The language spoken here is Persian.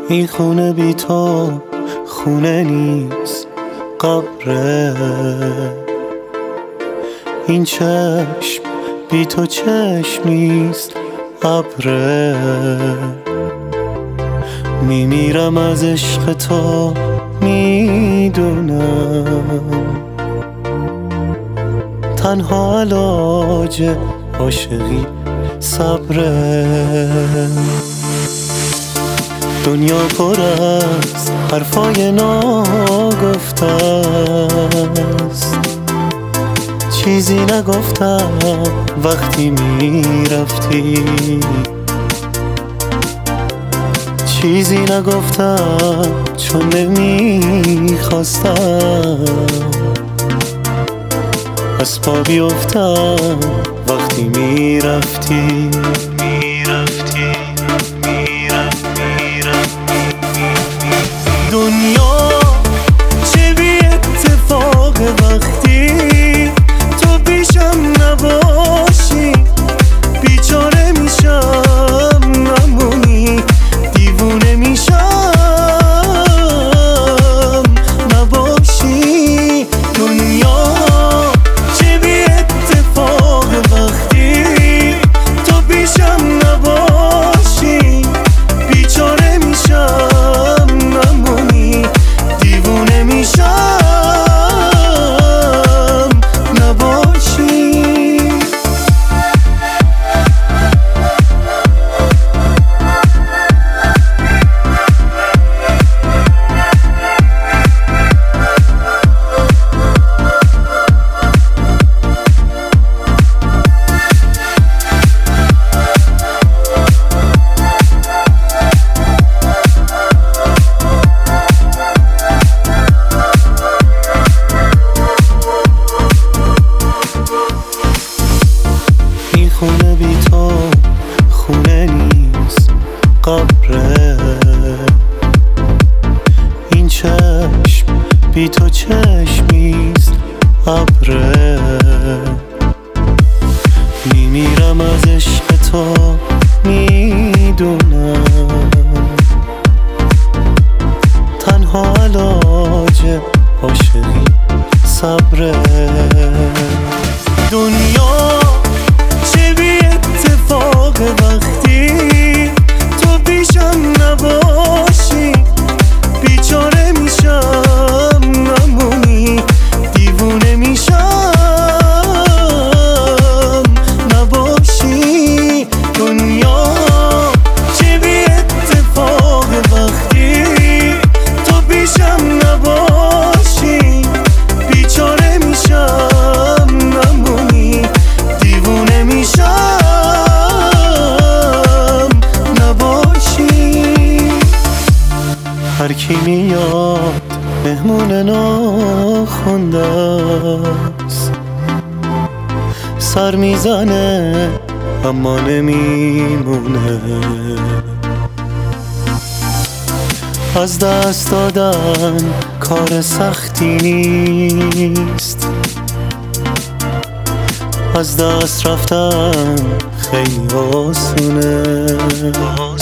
این خونه بی تو خونه نیست، قبره. این چشم بی تو چشمیست، ابره. میمیرم از عشق تو، میدونم تنها علاج عاشقی صبره. دنیا پر از حرفای ناگفته است، چیزی نگفتم وقتی میرفتی، چیزی نگفتم چون نمیخواستم از پا بیفتم وقتی میرفتی. دنیا چه بی اتفاق وقتی تو پیشم نباشی، بیچاره میشم نمونی، دیوونه میشم نباشی. دنیا چه بی اتفاق وقتی تو پیشم نباشی، بیچاره میشم خونه بی تو خونه نیست، قبره. این چشم بی تو چشمیست، ابره. میمیرم از عشق تو، میدونم تنها علاج عاشقی صبره. دنیا چه بی اتفاق وقتی تو پیشم نباشی، بیچاره میشم نمونی، دیوونه میشم نباشی. دنیا چه بی اتفاق وقتی تو پیشم نباشی، بیچاره میشم نمونی، دیوونه میشم نباشی. هر کی میاد مهمون ناخونده است، سر میزنه اما نمیمونه. از دست دادن کار سختی نیست، از دست رفتن خیلی آسونه.